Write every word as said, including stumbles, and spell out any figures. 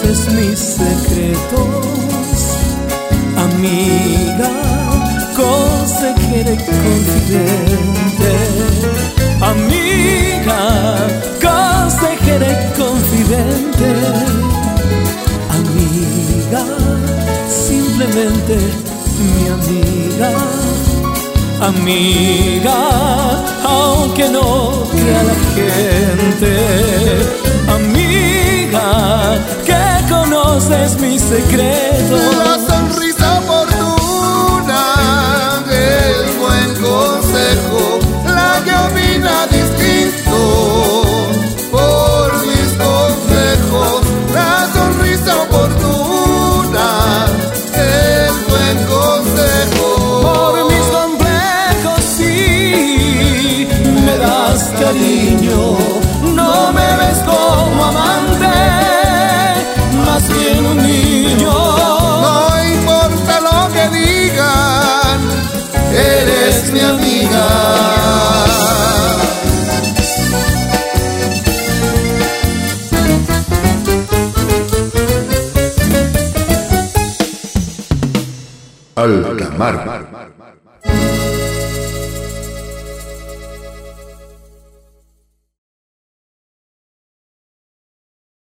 conoces mis secretos, amiga, consejera confidente, amiga, consejera confidente, amiga, simplemente mi amiga, amiga, aunque no crea la gente, amiga, que conoces mis secretos. La sonrisa oportuna, el buen consejo, la llovina distinto por mis consejos. La sonrisa oportuna, el buen consejo. Por mis complejos sí me das cariño, no me ves como amante, más bien un niño. No importa lo que digan, eres mi amiga. Alta Mar.